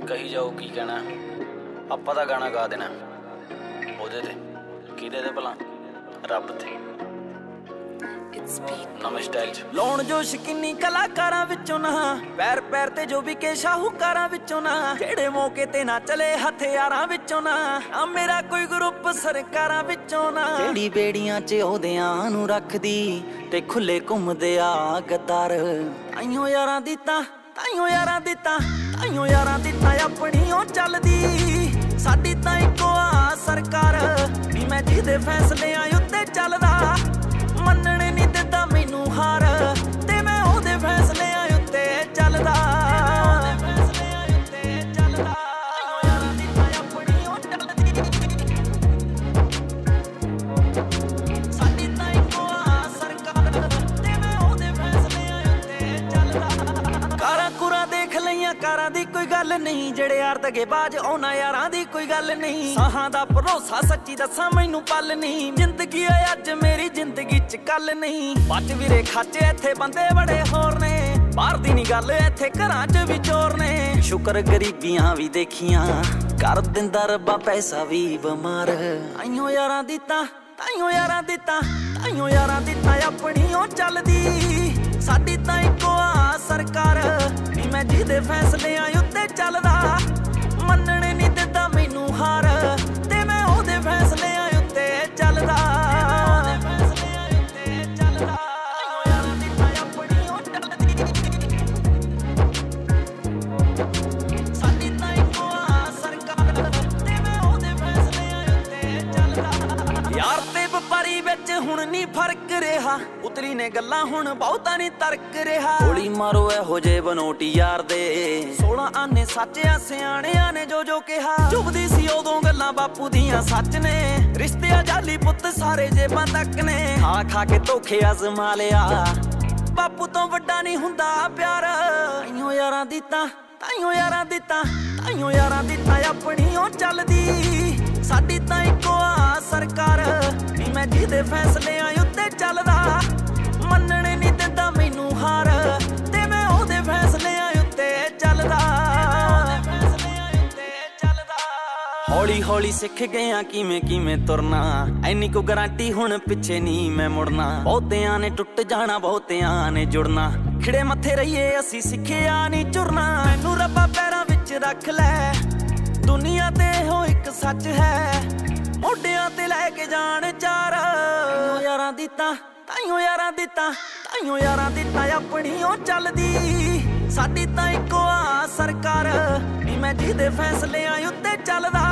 कही जाओ की कहना ਆਪਾਂ ਤਾਂ ਗਾਣਾ ਗਾ ਦੇਣਾ ਉਹਦੇ ਤੇ ਕਿਹਦੇ ਤੇ ਭਲਾ ਰੱਬ ਤੇ ਨਵੇਂ ਸਟਾਈਲ ਚ ਲਾਉਣ ਜੋ ਸ਼ਕੀਨੀ ਕਲਾਕਾਰਾਂ ਵਿੱਚੋਂ ਨਾ ਪੈਰ ਪੈਰ ਤੇ ਜੋ ਵੀ ਕੇ ਸ਼ਾਹੂਕਾਰਾਂ ਵਿੱਚੋਂ ਨਾ ਜਿਹੜੇ ਮੌਕੇ ਤੇ ਨਾ ਚਲੇ ਹਥਿਆਰਾਂ ਵਿੱਚੋਂ ਨਾ ਆ ਮੇਰਾ ਕੋਈ ਗਰੁੱਪ ਸਰਕਾਰਾਂ ਵਿੱਚੋਂ ਨਾ ਜਿਹੜੀ ਬੇੜੀਆਂ ਚ ਉਹਦਿਆਂ ਨੂੰ ਰੱਖਦੀ ਤੇ ਖੁੱਲੇ ਘੁੰਮਦੇ ਆ ਗੱਦਾਰ ਤਾਈਓ ਯਾਰਾਂ ਦੀ ਤਾਂ ਤਾਈਓ ਯਾਰਾਂ ਦੀ ਤਾਂ ਤਾਈਓ ਯਾਰਾਂ ਦੀ ਤਾਂ ਆਪਣੀ ਉਹ ਚੱਲਦੀ ਸਾਡੀ ਤਾਂ ਇੱਕੋ ਆ ਸਰਕਾਰ ਵੀ ਮੈਂ ਜਿਹਦੇ ਫੈਸਲਿਆਂ ਉੱਤੇ ਚੱਲਦਾ ਮੰਨਣੇ ਨਹੀਂ ਦਿੰਦਾ ਮੈਨੂੰ ਹਾਰ ਤੇ ਮੈਂ ਉਹਦੇ ਫੈਸਲਿਆਂ ਉੱਤੇ ਚੱਲਦਾ ਕਾਰਾਂ ਦੀ ਕੋਈ ਗੱਲ ਨਹੀਂ ਜਿਹੜੇ ਯਾਰ ਦਗੇਬਾਜ਼ ਉਹਨਾਂ ਯਾਰਾਂ ਦੀ ਕੋਈ ਗੱਲ ਨਹੀਂ ਸਾਹਾਂ ਦਾ ਭਰੋਸਾ ਸੱਚੀ ਦੱਸਾਂ ਮੈਨੂੰ ਪਲ ਨਹੀਂ ਜ਼ਿੰਦਗੀ ਆ ਅੱਜ ਮੇਰੀ ਜ਼ਿੰਦਗੀ ਚ ਕੱਲ ਨਹੀਂ ਬੱਚ ਵੀਰੇ ਖਾਚੇ ਇੱਥੇ ਬੰਦੇ ਬੜੇ ਹੋਰ ਨੇ ਬਾਹਰ ਦੀ ਨਹੀਂ ਗੱਲ ਇੱਥੇ ਘਰਾਂ ਚ ਵੀ ਚੋਰ ਨੇ ਸ਼ੁਕਰ ਗਰੀਬੀਆਂ ਵੀ ਦੇਖੀਆਂ ਕਰ ਦਿੰਦਾ ਰੱਬਾ ਪੈਸਾ ਵੀ ਬਿਮਾਰ ਆਈਓ ਯਾਰਾਂ ਦੀ ਤਾਂ ਤਾਈਓ ਯਾਰਾਂ ਦੀ ਤਾਂ ਤਾਈਓ ਯਾਰਾਂ ਦੀ ਤਾਂ ਆਪਣੀ ਉਹ ਚੱਲਦੀ ਸਾਡੀ ਤਾਂ ਇੱਕੋ ਆ ਸਰਕਾਰ ਵੀ ਮੈਂ ਜਿਹਦੇ ਫੈਸਲਿਆਂ ਉੱਤੇ ਚੱਲਦਾ ਮੰਨਣੇ ਨਹੀਂ ਦਿੰਦਾ ਮੈਨੂੰ ਹਾਰ ਤੇ ਮੈਂ ਉਹਦੇ ਫੈਸਲਿਆਂ ਉੱਤੇ ਚੱਲਦਾ ਸਾਡੀ ਤਾਂ ਇੱਕੋ ਆ ਸਰਕਾਰ ਤੇ ਮੈਂ ਉਹਦੇ ਫੈਸਲਿਆਂ ਉੱਤੇ ਚੱਲਦਾ ਯਾਰ ਤੇ ਵਪਾਰੀ ਵਿੱਚ ਹੁਣ ਨਹੀਂ ਫਰਕ ਰਿਹਾ ਉਤਰੀ ਨੇ ਗੱਲਾਂ ਹੁਣ ਬਹੁਤਾ ਨਹੀਂ ਤਰਕ ਰਿਹਾ ਗੋਲੀ ਮਾਰੋ ਇਹੋ ਜੇ ਬਨੋਟੀ ਯਾਰ ਦੇ 16 ਆਨੇ ਸੱਚਿਆ ਸਿਆਣਿਆਂ ਨੇ ਜੋ ਕਿਹਾ ਚੁੱਭਦੀ ਸੀ ਉਦੋਂ ਗੱਲਾਂ ਬਾਪੂ ਦੀਆਂ ਸੱਚ ਨੇ ਰਿਸ਼ਤਿਆਂ ਜਾਲੀ ਪੁੱਤ ਸਾਰੇ ਜੇਬਾਂ ਤੱਕ ਨੇ ਖਾ ਕੇ ਧੋਖੇ ਅਜ਼ਮਾ ਲਿਆ ਬਾਪੂ ਤੋਂ ਵੱਡਾ ਨਹੀਂ ਹੁੰਦਾ ਪਿਆਰ ਤਾਈਓ ਯਾਰਾਂ ਦੀ ਤਾਂ ਤਾਈਓ ਯਾਰਾਂ ਦੀ ਤਾਂ ਤਾਈਓ ਯਾਰਾਂ ਦੀ ਤਾਂ ਆਪਣੀ ਉਹ ਚੱਲਦੀ ਸਾਡੀ ਤਾਂ ਇੱਕੋ ਆ ਸਰਕਾਰ ਵੀ ਮੈਂ ਜਿਹਦੇ ਫੈਸਲਿਆਂ ਉੱਤੇ ਚੱਲਦਾ ਮੰਨਣੇ ਨਹੀਂ ਦਿੰਦਾ ਮੈਨੂੰ ਹਾਰ ਤੇ ਮੈਂ ਉਹਦੇ ਫੈਸਲਿਆਂ ਉੱਤੇ ਚੱਲਦਾ ਹੌਲੀ ਹੌਲੀ ਸਿੱਖ ਗਿਆ ਕਿਵੇਂ ਤੁਰਨਾ ਐਨੀ ਕੋ ਗਾਰੰਟੀ ਹੁਣ ਪਿੱਛੇ ਨਹੀਂ ਮੈਂ ਮੁੜਨਾ ਬਹੁਤਿਆਂ ਨੇ ਟੁੱਟ ਜਾਣਾ ਬਹੁਤਿਆਂ ਨੇ ਜੁੜਨਾ ਖਿੜੇ ਮੱਥੇ ਰਹੀਏ ਅਸੀਂ ਸਿੱਖਿਆ ਨਹੀਂ ਝੁਰਨਾ ਮੈਨੂੰ ਰੱਬਾ ਪੈਰਾਂ ਵਿੱਚ ਰੱਖ ਲੈ ਦੁਨੀਆ ਤੇ ਇਹੋ ਇੱਕ ਸੱਚ ਹੈ ਮੋਢਿਆਂ ਤੇ ਲੈ ਕੇ ਜਾਣ ਚਾਰ ਯਾਰਾਂ ਦੀ ਤਾਂ ਤਾਈਓ ਯਾਰਾਂ ਦੀ ਤਾਂ ਤਾਈਓ ਯਾਰਾਂ ਦੀ ਤਾਂ ਆਪਣੀ ਉਹ ਚੱਲਦੀ ਸਾਡੀ ਤਾਂ ਇੱਕੋ ਆ ਸਰਕਾਰ ਵੀ ਮੈਂ ਜਿਹਦੇ ਫੈਸਲਿਆਂ ਉੱਤੇ ਚੱਲਦਾ